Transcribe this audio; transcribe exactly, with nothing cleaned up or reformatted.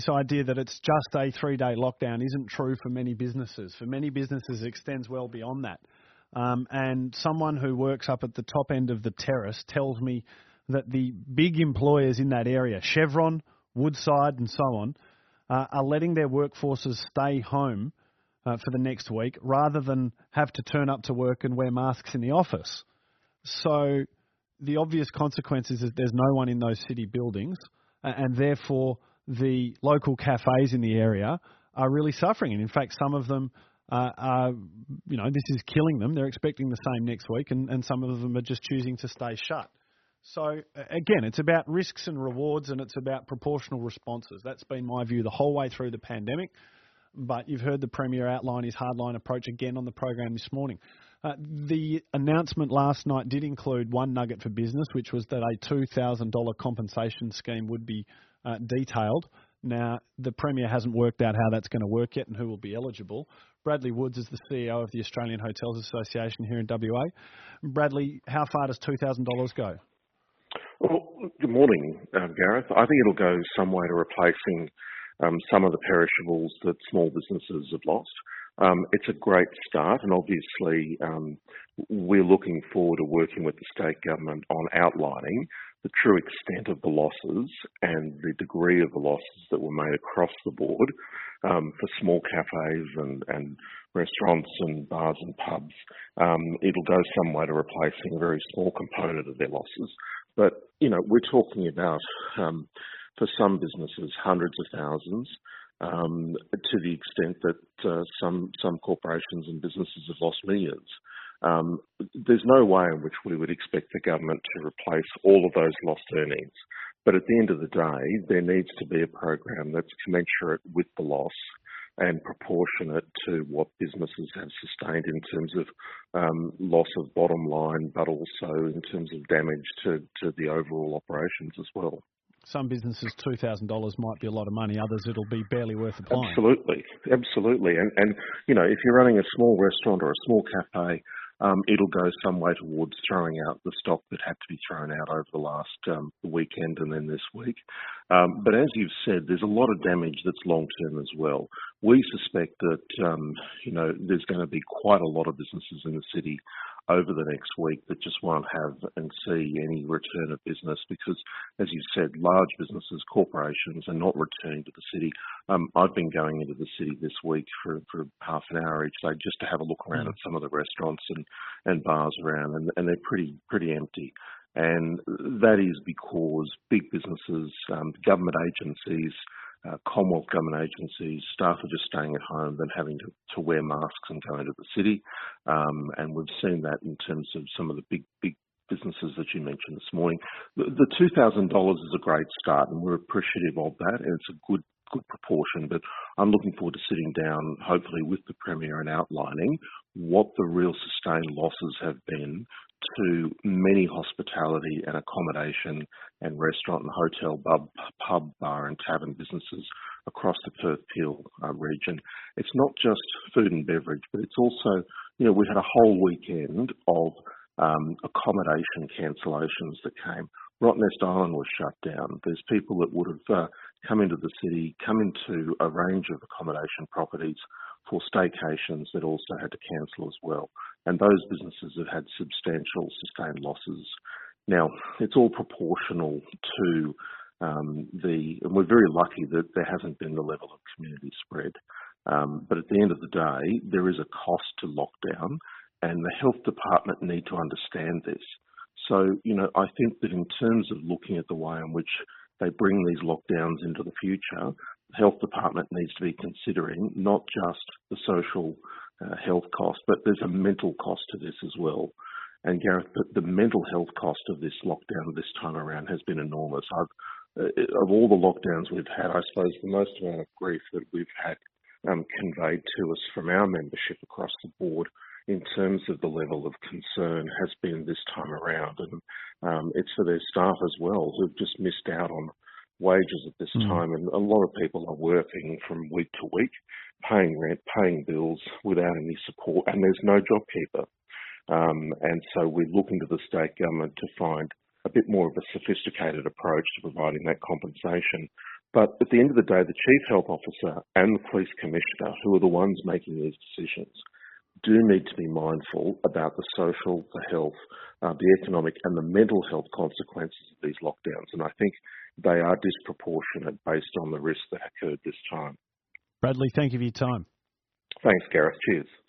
This idea that it's just a three-day lockdown isn't true for many businesses. For many businesses, it extends well beyond that. Um, and someone who works up at the top end of the terrace tells me that the big employers in that area, Chevron, Woodside and so on, uh, are letting their workforces stay home uh, for the next week rather than have to turn up to work and wear masks in the office. So the obvious consequence is that there's no one in those city buildings, and therefore the local cafes in the area are really suffering. And in fact, some of them uh, are, you know, this is killing them. They're expecting the same next week, and, and some of them are just choosing to stay shut. So again, it's about risks and rewards, and it's about proportional responses. That's been my view the whole way through the pandemic. But you've heard the Premier outline his hardline approach again on the program this morning. Uh, the announcement last night did include one nugget for business, which was that a two thousand dollars compensation scheme would be uh, detailed. Now, the Premier hasn't worked out how that's going to work yet and who will be eligible. Bradley Woods is the C E O of the Australian Hotels Association here in W A. Bradley, how far does two thousand dollars go? Well, good morning, uh, Gareth. I think it'll go some way to replacing um, some of the perishables that small businesses have lost. Um, it's a great start, and obviously um, we're looking forward to working with the state government on outlining the true extent of the losses and the degree of the losses that were made across the board um, for small cafes and, and restaurants and bars and pubs. Um, it'll go some way to replacing a very small component of their losses. But, you know, we're talking about, um, for some businesses, hundreds of thousands, um, to the extent that uh, some some corporations and businesses have lost millions. Um, there's no way in which we would expect the government to replace all of those lost earnings. But at the end of the day, there needs to be a program that's commensurate with the loss and proportionate to what businesses have sustained in terms of um, loss of bottom line, but also in terms of damage to, to the overall operations as well. Some businesses, two thousand dollars might be a lot of money. Others, it'll be barely worth applying. Absolutely. Absolutely. And, and, you know, if you're running a small restaurant or a small cafe, um, it'll go some way towards throwing out the stock that had to be thrown out over the last um, weekend and then this week. Um, but as you've said, there's a lot of damage that's long-term as well. We suspect that, um, you know, there's going to be quite a lot of businesses in the city over the next week that just won't have and see any return of business because, as you said, large businesses, corporations are not returning to the city. Um, I've been going into the city this week for, for half an hour each day just to have a look around mm. at some of the restaurants and, and bars around, and, and they're pretty pretty empty. And that is because big businesses, um, government agencies, Uh, Commonwealth government agencies, staff are just staying at home than having to, to wear masks and go into the city. Um, and we've seen that in terms of some of the big, big businesses that you mentioned this morning. The, the two thousand dollars is a great start, and we're appreciative of that, and it's a good, good proportion. But I'm looking forward to sitting down, hopefully with the Premier, and outlining what the real sustained losses have been to many hospitality and accommodation and restaurant and hotel, pub, pub, bar and tavern businesses across the Perth Peel uh, region. It's not just food and beverage, but it's also, you know, we had a whole weekend of um, accommodation cancellations that came. Rottnest Island was shut down. There's people that would have uh, come into the city, come into a range of accommodation properties for staycations that also had to cancel as well. And those businesses have had substantial sustained losses. Now, it's all proportional to um, the, and we're very lucky that there hasn't been the level of community spread. Um, but at the end of the day, there is a cost to lockdown, and the health department need to understand this. So, you know, I think that in terms of looking at the way in which they bring these lockdowns into the future, the health department needs to be considering not just the social uh, health cost, but there's a mental cost to this as well. And Gareth, the, the mental health cost of this lockdown this time around has been enormous. I've, uh, of all the lockdowns we've had, I suppose the most amount of grief that we've had um, conveyed to us from our membership across the board in terms of the level of concern has been this time around. And um, it's for their staff as well, who've just missed out on wages at this mm. time. And a lot of people are working from week to week, paying rent, paying bills without any support, and there's no JobKeeper. Um, and so we're looking to the state government to find a bit more of a sophisticated approach to providing that compensation But at the end of the day, the Chief Health Officer and the Police Commissioner, who are the ones making these decisions, do need to be mindful about the social, the health, uh, the economic and the mental health consequences of these lockdowns. And I think they are disproportionate based on the risks that occurred this time. Bradley, thank you for your time. Thanks, Gareth. Cheers.